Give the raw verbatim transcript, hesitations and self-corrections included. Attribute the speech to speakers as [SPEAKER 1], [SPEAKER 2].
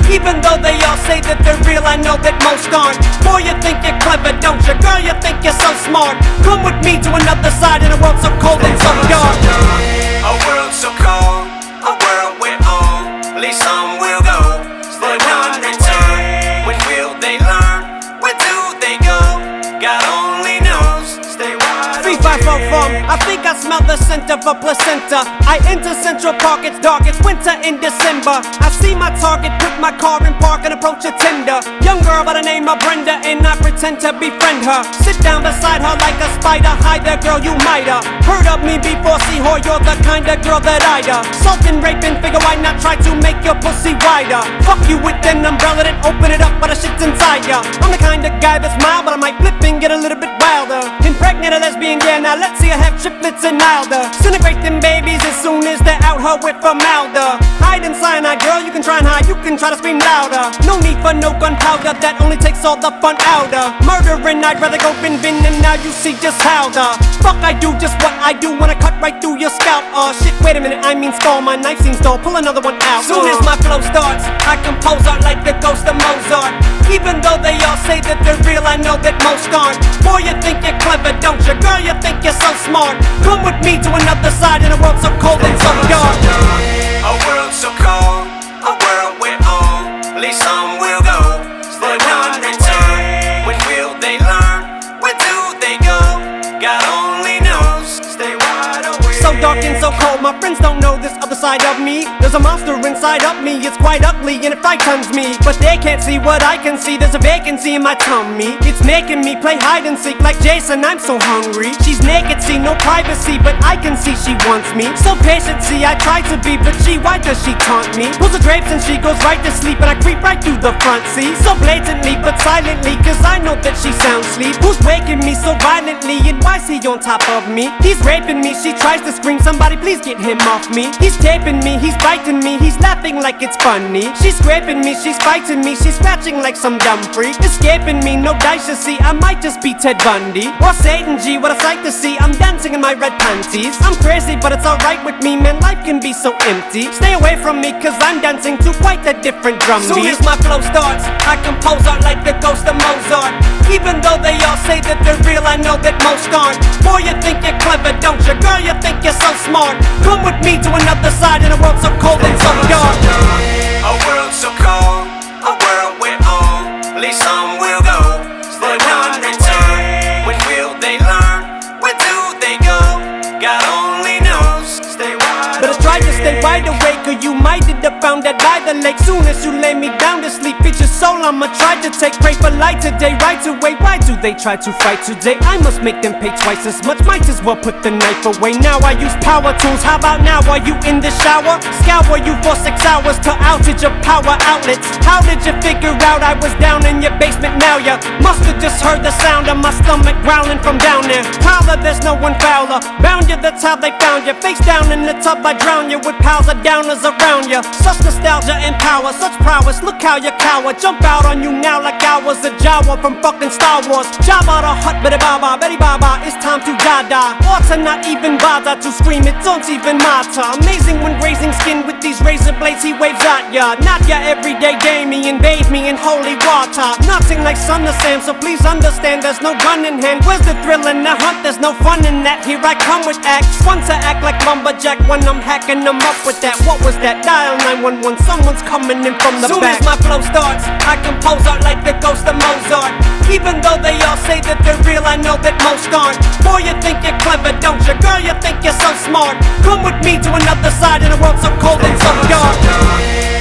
[SPEAKER 1] Even though they all say that they're real, I know that most aren't. Boy, you think you're clever, don't you? Girl, you think you're so smart. Come with me to another side in a world so cold and so dark.
[SPEAKER 2] A world so cold, a world we're on. At least some will go, but none return. When will they learn? Where do they go? God only knows. Stay wide
[SPEAKER 1] Three, five, four, four. I think I smell the scent of a placenta. I enter Central Park, it's dark, it's winter in December. I see my target, put my car in park and approach a tender. Young girl by the name of Brenda, and I pretend to befriend her. Sit down beside her like a spider. Hi there, girl, you might've heard of me before. See, whore, you're the kind of girl that I'd uh Sultan, raping, figure why not try to make your pussy wider? Fuck you with an umbrella, then open it up, but the shit's inside ya. I'm the kind of guy that's mild, but I might flip and get a little bit wilder. Impregnate a lesbian, yeah, now let's see her have triplets and milder. Disintegrate them babies as soon as they're out her with formaldehyde. Hide in cyanide, girl, you can try and hide, you can try to scream louder. No need for no gunpowder, that only takes all the fun out of murdering. I'd rather go bin bin, and now you see just how the fuck I do just what I do when I cut right through your scalp. Oh shit, wait a minute, I mean skull, my knife seems dull, pull another one out. Soon as my flow starts, I compose art like the ghost of Mozart. Even though they all say that they're real, I know that most aren't. Boy, you think you're clever, don't you? Girl, you think you're so smart. Come with me to another side in a world so cold and so dark.
[SPEAKER 2] A world so cold, a world we're on. At least some will go, but none return. When will they learn? Where do they go? God only knows. Stay wide awake.
[SPEAKER 1] So dark and so cold, my friends don't know this other side of me. There's a monster inside of me, it's quite ugly and it frightens me. But they can't see what I can see, there's a vacancy in my tummy. It's making me play hide and seek like Jason, I'm so hungry. She's naked, see, no privacy, but I can see she wants me. So patient, see, I try to be, but she, why does she taunt me? Pulls the drapes and she goes right to sleep, and I creep right through the front seat. So blatantly, but silently, cause I know that she sound asleep. Who's waking me so violently, and why's he on top of me? He's raping me, she tries to scream, somebody please get him off me. He's taping me, he's biting me, he's laughing like it's funny. She's scraping me, she's fighting me, she's scratching like some dumb freak. Escaping me, no dice to see, I might just be Ted Bundy or Satan G, what a sight to see. I'm dancing in my red panties. I'm crazy, but it's alright with me, man, life can be so empty. Stay away from me, cause I'm dancing to quite a different drum beat. Soon as my flow starts, I compose art like the ghost of Mozart. Even though they all say that they're real, I know that most aren't. Boy, you think you're clever, don't you? Girl, you think you're so smart. Come with me to another side in a world so cold and so dark.
[SPEAKER 2] A world so cold, a world we're on. At least some will go, but none return. When will they learn? Where do they go? God only knows. Stay wide
[SPEAKER 1] But I tried to stay wide awake, or you might end up found dead by the lake. Soon as you lay me down to sleep, it's your soul I'ma try to take. Pray for light today, right away. Why do they try to fight today? I must make them pay twice as much. Might as well put the knife away. Now I use power tools. How about now? Are you in the shower? Scour you for six hours to outage your power outlets. How did you figure out I was down in your basement? Now you must have just heard the sound of my stomach growling from down there. Prowler, there's no one fouler. Bound you, that's how they found you. Face down in the tub, I drown you with piles of downers around you. Such nostalgia and power, such prowess. Look how you cower. Jump out on you now like I was a Jawa from fucking Star Wars. Jabba the Hutt, Betty Baba, Betty Baba, it's time to die-die. Or to not even bother to scream, it don't even matter. Amazing when grazing skin with these razor blades he waves at ya. Not your everyday Damien, bathe me in holy water. Nothing like Son of Sam, so please understand there's no gun in hand. Where's the thrill in the hunt? There's no fun in that. Here I come with acts, one to act like lumberjack when I'm hacking them up with that. What was that? Dial nine one one, someone's coming in from the Soon back. Soon as my flow starts, I compose art like the ghost of Mozart. Even though they all say that they're real, I know that most aren't. Boy, you think you're clever, don't you? Girl, you think you're so smart. Come with me to another side in a world so cold and so dark.